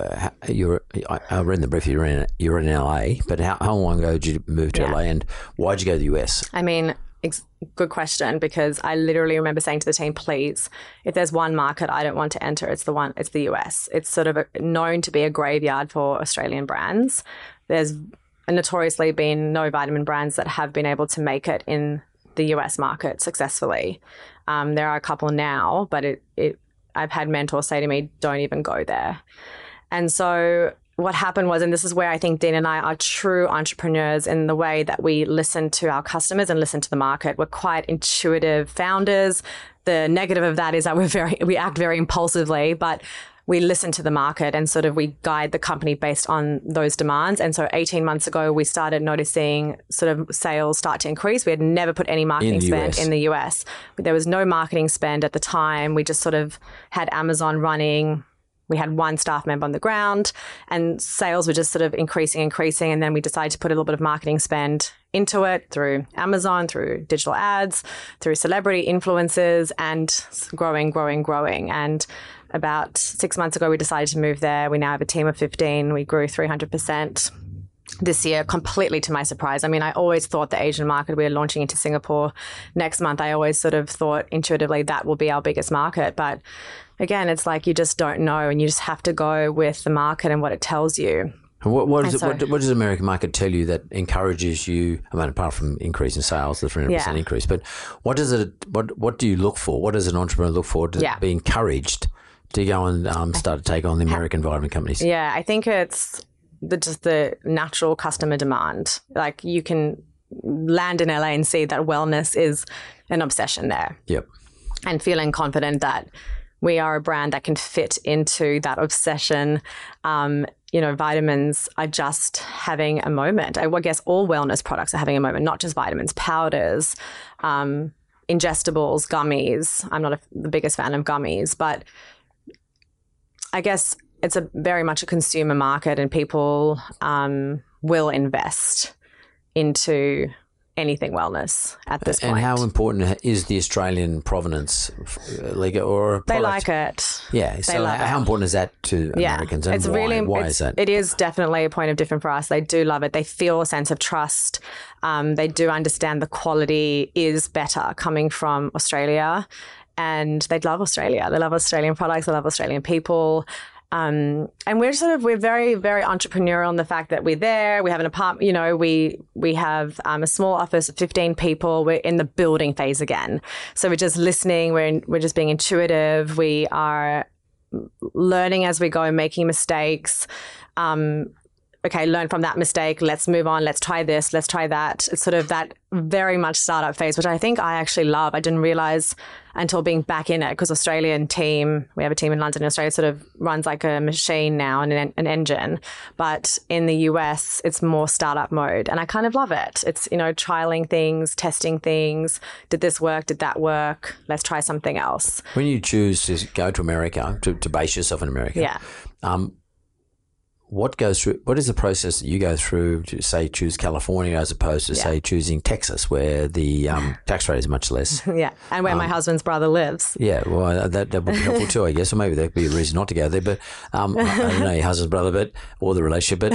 read in the brief you're in LA, but how long ago did you move to LA, and why did you go to the US? I mean, good question, because I literally remember saying to the team, please, if there's one market I don't want to enter, it's the US. It's sort of known to be a graveyard for Australian brands. There's notoriously been no vitamin brands that have been able to make it in the US market successfully. There are a couple now, but I've had mentors say to me, don't even go there. And so what happened was, and this is where I think Dean and I are true entrepreneurs in the way that we listen to our customers and listen to the market. We're quite intuitive founders. The negative of that is that we act very impulsively, but we listen to the market and sort of we guide the company based on those demands. And so 18 months ago, we started noticing sort of sales start to increase. We had never put any marketing spend in the US. There was no marketing spend at the time. We just sort of had Amazon running. We had one staff member on the ground, and sales were just sort of increasing. And then we decided to put a little bit of marketing spend into it through Amazon, through digital ads, through celebrity influencers, and growing. And about 6 months ago, we decided to move there. We now have a team of 15. We grew 300% this year, completely to my surprise. I mean, I always thought the Asian market, we were launching into Singapore next month. I always sort of thought intuitively that will be our biggest market. But again, it's like you just don't know, and you just have to go with the market and what it tells you. And what does the American market tell you that encourages you? I mean, apart from increase in sales, the 300% increase, but what do you look for? What does an entrepreneur look for to be encouraged to go and start to take on the American vitamin companies? Yeah, I think it's just the natural customer demand. Like, you can land in LA and see that wellness is an obsession there. Yep. and feeling confident that we are a brand that can fit into that obsession. Vitamins are just having a moment. I guess all wellness products are having a moment, not just vitamins, powders, ingestibles, gummies. I'm not the biggest fan of gummies, but I guess it's very much a consumer market, and people will invest into anything wellness at this point. And how important is the Australian provenance or a product? They like it. Yeah. So how important is that to Americans, and why is that? It is definitely a point of difference for us. They do love it. They feel a sense of trust. They do understand the quality is better coming from Australia, and they love Australia. They love Australian products. They love Australian people. And we're very, very entrepreneurial in the fact that we're there. We have an apartment, we have a small office of 15 people. We're in the building phase again. So we're just listening. We're just being intuitive. We are learning as we go, making mistakes. Learn from that mistake. Let's move on. Let's try this. Let's try that. It's sort of that very much startup phase, which I think I actually love. I didn't realize until being back in it, because Australian team, we have a team in London, Australia, sort of runs like a machine now and an engine. But in the US, it's more startup mode. And I kind of love it. It's, trialing things, testing things. Did this work? Did that work? Let's try something else. When you choose to go to America, to base yourself in America, what is the process that you go through to, say, choose California as opposed to, say, choosing Texas, where the tax rate is much less? Yeah, and where my husband's brother lives. Yeah, well, that would be helpful too, I guess. Or maybe there'd be a reason not to go there. But I don't know your husband's brother, or the relationship. But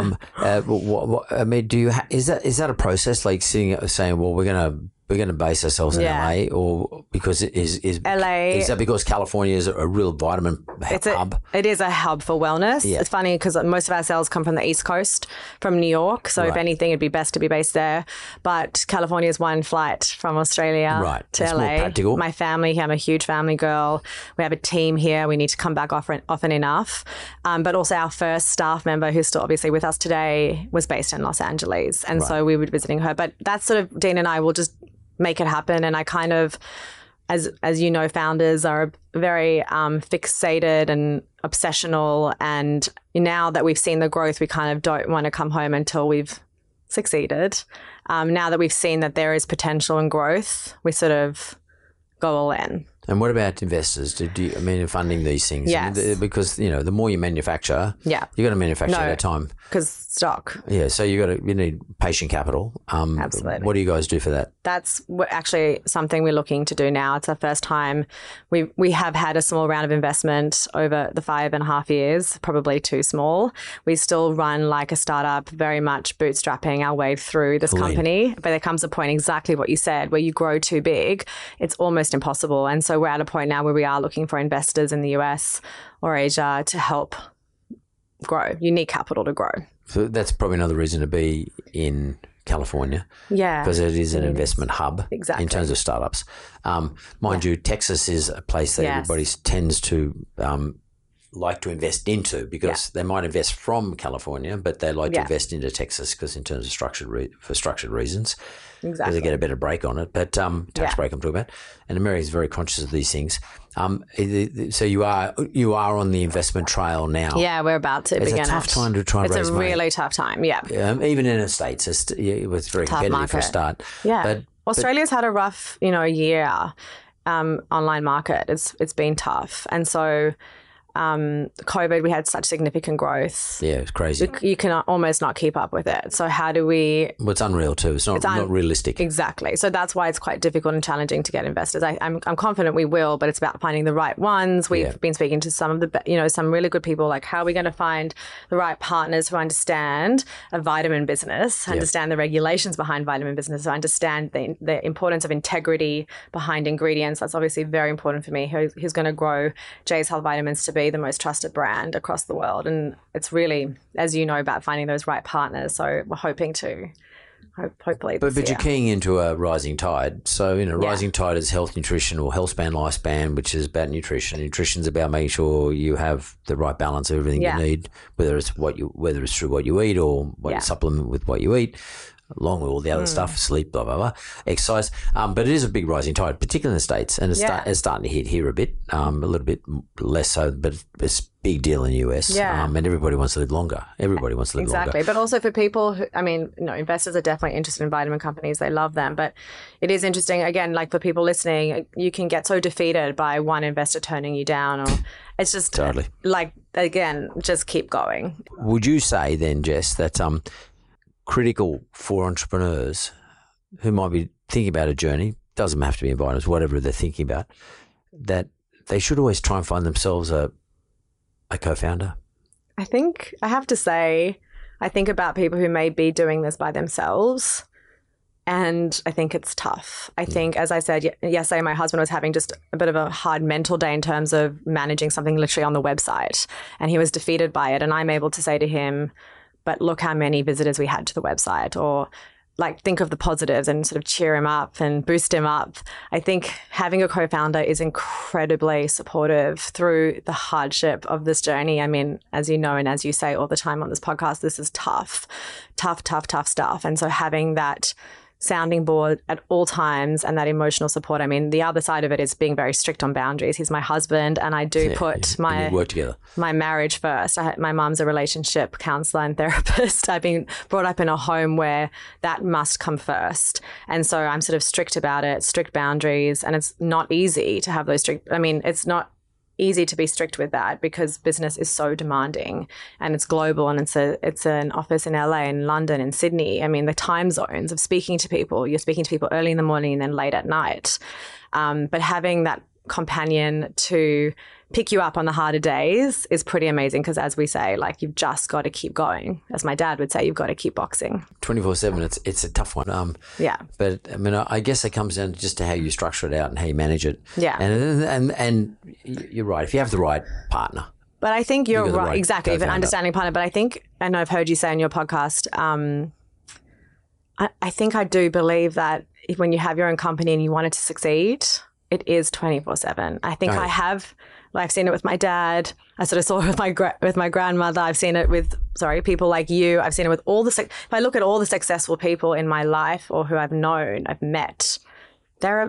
is that a process, like saying, well, we're going to base ourselves in LA, or because is LA? Is that because California is a real vitamin hub? It is a hub for wellness. Yeah. It's funny because most of our sales come from the East Coast, from New York. So if anything, it'd be best to be based there. But California is one flight from Australia to That's LA. More practical. My family, I'm a huge family girl. We have a team here. We need to come back often enough. But also our first staff member, who's still obviously with us today, was based in Los Angeles. And so we were visiting her. But that's sort of, Dean and I will just make it happen. And I kind of, as you know, founders are very fixated and obsessional. And now that we've seen the growth, we kind of don't want to come home until we've succeeded. Now that we've seen that there is potential and growth, we sort of go all in. And what about investors? Funding these things? Yes. Because, the more you manufacture, you've got to manufacture at a time. Because stock. Yeah, so you need patient capital. Absolutely. What do you guys do for that? That's actually something we're looking to do now. It's our first time. We have had a small round of investment over the 5.5 years, probably too small. We still run like a startup, very much bootstrapping our way through this company. But there comes a point, exactly what you said, where you grow too big, it's almost impossible. And so we're at a point now where we are looking for investors in the US or Asia to help grow. You need capital to grow. So that's probably another reason to be in California. Yeah. Because it is an investment hub in terms of startups. Mind you, Texas is a place that everybody tends to like to invest into, because they might invest from California, but they like to invest into Texas because in terms of structured reasons. Exactly. Because they get a better break on it. But tax break I'm talking about. And America is very conscious of these things. So you are on the investment trail now. Yeah, we're about to begin. It's a tough time to try and raise money. It's a really tough time, even in the States, it's very competitive market for a start. Yeah. But Australia's had a rough, year online market. It's been tough. And so COVID, we had such significant growth. Yeah, it's crazy. You can almost not keep up with it. So how do we... Well, it's unreal too. It's not realistic. Exactly. So that's why it's quite difficult and challenging to get investors. I'm confident we will, but it's about finding the right ones. We've been speaking to some of the, some really good people, like how are we going to find the right partners who understand a vitamin business, understand the regulations behind vitamin business, who understand the importance of integrity behind ingredients. That's obviously very important for me, who's going to grow Jay's Health Vitamins to be the most trusted brand across the world. And it's really, as you know, about finding those right partners. So we're hoping to, hopefully But you're keying into a rising tide. So, rising tide is health, nutrition, or health span, lifespan, which is about nutrition. Nutrition's about making sure you have the right balance of everything you need, whether it's through what you eat or what you supplement with what you eat. along with all the other stuff, sleep, blah, blah, blah, exercise. But it is a big rising tide, particularly in the States, and it's starting to hit here a bit, a little bit less so, but it's a big deal in the US. And everybody wants to live longer. Everybody wants to live longer. Exactly. But also for people who, I mean, investors are definitely interested in vitamin companies. They love them. But it is interesting, again, like for people listening, you can get so defeated by one investor turning you down, or it's just like, again, just keep going. Would you say then, Jess, that critical for entrepreneurs who might be thinking about a journey, doesn't have to be in vitamins, whatever they're thinking about, that they should always try and find themselves a co-founder? I think I have to say, I think about people who may be doing this by themselves, and I think it's tough. I think, as I said yesterday, my husband was having just a bit of a hard mental day in terms of managing something literally on the website, and he was defeated by it. And I'm able to say to him, but look how many visitors we had to the website, or like think of the positives and sort of cheer him up and boost him up. I think having a co-founder is incredibly supportive through the hardship of this journey. I mean, as you know, and as you say all the time on this podcast, this is tough stuff. And so having that sounding board at all times and that emotional support. I mean, the other side of it is being very strict on boundaries. He's my husband, and I do put my marriage first. My mom's a relationship counselor and therapist. I've been brought up in a home where that must come first. And so I'm sort of strict about it, strict boundaries. And it's not easy to have those strict, I mean, it's not easy to be strict with that because business is so demanding and it's global, and it's an office in LA and London and Sydney. I mean, the time zones of speaking to people, you're speaking to people early in the morning and then late at night. But having that companion to pick you up on the harder days is pretty amazing because, as we say, like, you've just got to keep going. As my dad would say, you've got to keep boxing. 24/7, it's a tough one. Yeah. But, I mean, I guess it comes down just to how you structure it out and how you manage it. Yeah. And you're right. If you have the right partner. But I think you're right. Right exactly. If an understanding partner. But I think, and I've heard you say in your podcast, I think I do believe that when you have your own company and you want it to succeed, it is 24/7. I think I have, like, I've seen it with my dad. I sort of saw it with my grandmother. I've seen it with, people like you. I've seen it with if I look at all the successful people in my life or who I've known, I've met, they're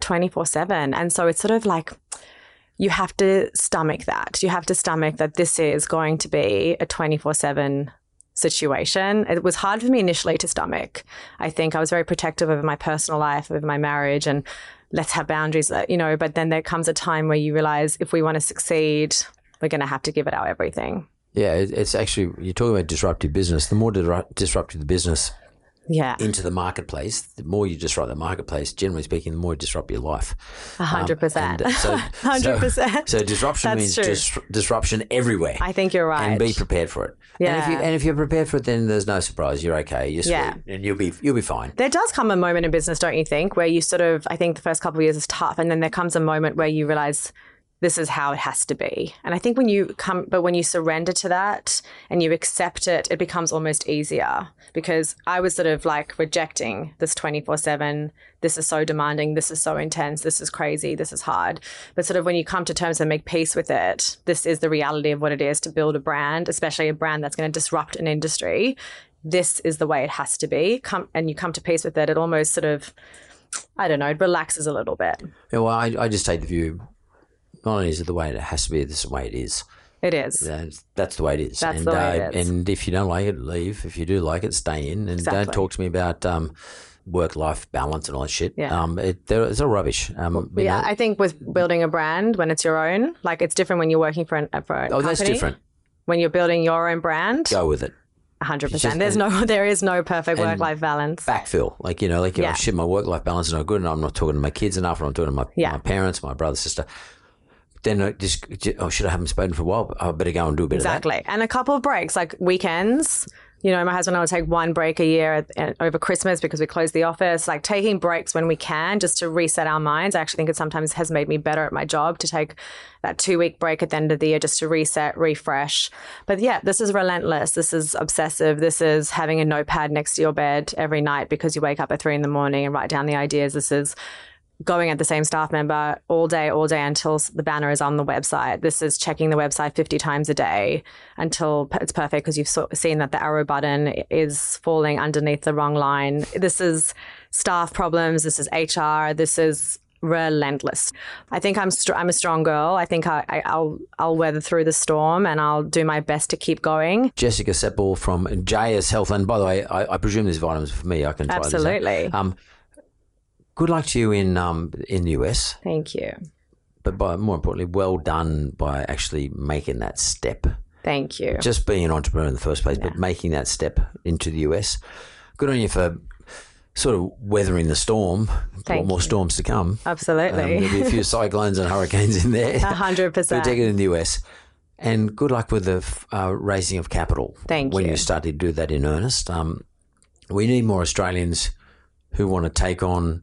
24/7. And so it's sort of like, you have to stomach that. You have to stomach that this is going to be a 24/7 situation. It was hard for me initially to stomach. I think I was very protective of my personal life, of my marriage, and let's have boundaries, but then there comes a time where you realize if we want to succeed, we're going to have to give it our everything. Yeah, it's actually, you're talking about disruptive business. The more disruptive the business into the marketplace, the more you disrupt the marketplace, generally speaking, the more you disrupt your life. 100%. 100%. So disruption means disruption everywhere. I think you're right. And be prepared for it. Yeah. And if you're prepared for it, then there's no surprise. You're okay. You're sweet, and you'll be fine. There does come a moment in business, don't you think, where you sort of, I think the first couple of years is tough, and then there comes a moment where you realize this is how it has to be. And I think when you surrender to that and you accept it, it becomes almost easier, because I was sort of like rejecting this 24/7. This is so demanding. This is so intense. This is crazy. This is hard. But sort of when you come to terms and make peace with it, this is the reality of what it is to build a brand, especially a brand that's going to disrupt an industry. This is the way it has to be. And you come to peace with it. It almost sort of, I don't know, it relaxes a little bit. Yeah, well, I just take the view, not only is it the way it has to be, this is the way it is. It is. That's the way it is. That's the way it is. And if you don't like it, leave. If you do like it, stay in. And don't talk to me about work-life balance and all that shit. Yeah. It's all rubbish. I think with building a brand, when it's your own, like, it's different when you're working for a company. Oh, that's different. When you're building your own brand, go with it. 100%. There is no perfect work-life balance. Backfill, shit, my work-life balance is not good, and I'm not talking to my kids enough, or I'm talking to my parents, my brother, sister. Then should I haven't spoken for a while? I better go and do a bit of that. Exactly. And a couple of breaks, like weekends. My husband and I would take one break a year over Christmas because we close the office, like taking breaks when we can just to reset our minds. I actually think it sometimes has made me better at my job to take that 2-week break at the end of the year just to reset, refresh. But yeah, this is relentless. This is obsessive. This is having a notepad next to your bed every night because you wake up at 3 a.m. and write down the ideas. This is going at the same staff member all day until the banner is on the website. This is checking the website 50 times a day until it's perfect because you've seen that the arrow button is falling underneath the wrong line. This is staff problems. This is HR. This is relentless. I think I'm a strong girl. I think I'll weather through the storm and I'll do my best to keep going. Jessica Seppel from JS Health. And by the way, I presume there's vitamins for me. I can try Absolutely. This. Good luck to you in the US. Thank you. But more importantly, well done by actually making that step. Thank you. Just being an entrepreneur in the first place, but making that step into the US. Good on you for sort of weathering the storm. More storms to come. Absolutely. There'll be a few cyclones and hurricanes in there. 100%. But take it in the US. And good luck with the raising of capital. Thank you. When you start to do that in earnest. We need more Australians who want to take on,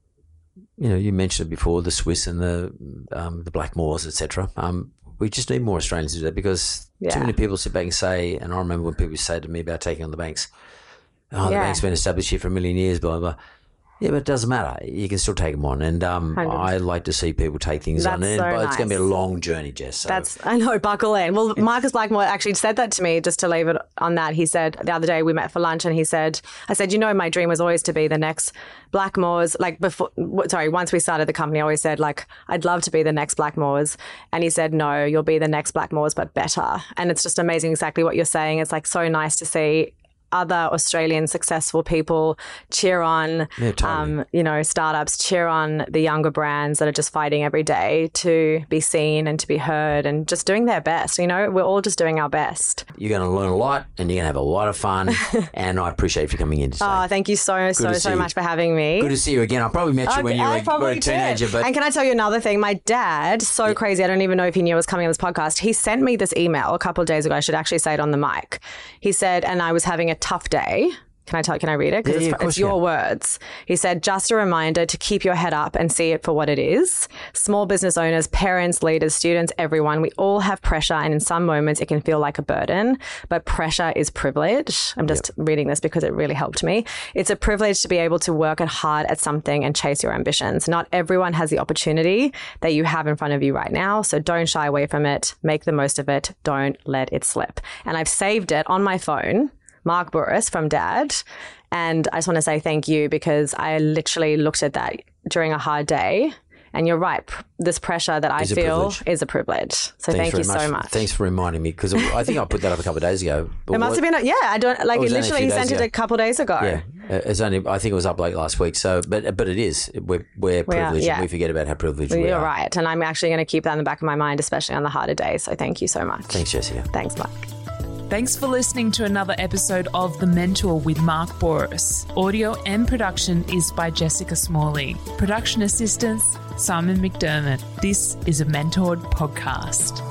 you mentioned it before, the Swiss and the Blackmores, etc. We just need more Australians to do that because too many people sit back and say, and I remember when people say to me about taking on the banks, the bank's been established here for 1 million years, blah, blah. Yeah, but it doesn't matter. You can still take them on. And I like to see people take things on. But it's going to be a long journey, Jess. So. I know, buckle in. Well, Marcus Blackmore actually said that to me, just to leave it on that. He said the other day we met for lunch and I said, my dream was always to be the next Blackmores. Once we started the company, I always said, I'd love to be the next Blackmores. And he said, no, you'll be the next Blackmores, but better. And it's just amazing exactly what you're saying. It's so nice to see other Australian successful people cheer on, startups, cheer on the younger brands that are just fighting every day to be seen and to be heard and just doing their best. We're all just doing our best. You're going to learn a lot and you're going to have a lot of fun. And I appreciate you coming in today. Oh, thank you so much for having me. Good to see you again. I probably met you when you were a teenager. But... And can I tell you another thing? My dad, crazy, I don't even know if he knew I was coming on this podcast. He sent me this email a couple of days ago. I should actually say it on the mic. He said, and I was having a tough day. Can I read it? Because it's your words. He said, just a reminder to keep your head up and see it for what it is. Small business owners, parents, leaders, students, everyone, we all have pressure and in some moments it can feel like a burden, but pressure is privilege. I'm just reading this because it really helped me. It's a privilege to be able to work hard at something and chase your ambitions. Not everyone has the opportunity that you have in front of you right now, so don't shy away from it. Make the most of it. Don't let it slip. And I've saved it on my phone, Mark Bouris from Dad. And I just want to say thank you because I literally looked at that during a hard day. And you're right. This pressure that I feel is a privilege. So thank you so much. Thanks for reminding me because I think I put that up a couple of days ago. It must have been, I don't like it. Literally sent it a couple of days ago. Yeah, it's only. I think it was up late last week. So, but it is. We're privileged. And we forget about how privileged we are. You're right, and I'm actually going to keep that in the back of my mind, especially on the harder days. So thank you so much. Thanks, Jessica. Thanks, Mark. Thanks for listening to another episode of The Mentor with Mark Bouris. Audio and production is by Jessica Smalley. Production assistance, Simon McDermott. This is a Mentored podcast.